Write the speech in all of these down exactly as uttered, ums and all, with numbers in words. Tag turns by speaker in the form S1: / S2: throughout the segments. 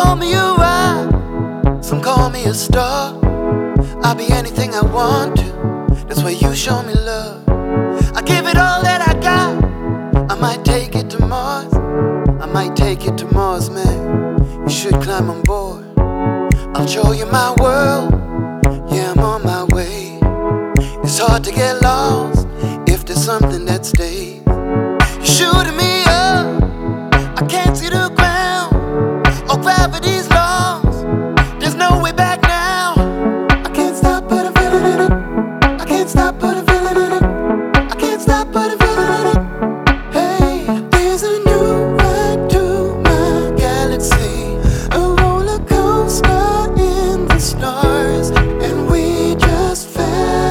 S1: call me a rock, some call me a star. I'll be anything I want to, that's why you show me love. I give it all that I got. I might take it to Mars, I might take it to Mars, man. You should climb on board, I'll show you my world. Yeah, I'm on my way. It's hard to get lost if there's something that stays. You're shooting me up, I can't see the ground. Oh, gravity's lost, there's no way back now. I can't stop but I'm feeling it. I can't stop but I'm feeling it. I can't stop but I'm feeling it. Hey, there's a new ride to my galaxy, a roller coaster in the stars, and we just fell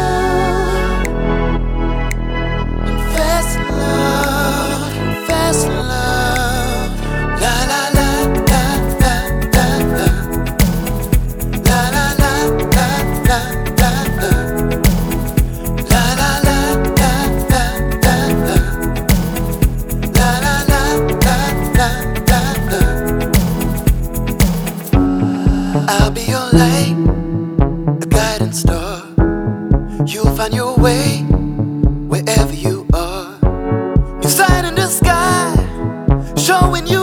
S1: in fast love, fast love. La la la la la la la. La la la la la la la. La la la la la la la. La la la la la la la. I'll be your light, a guiding star. You'll find your way wherever you are. New sign in the sky, showing you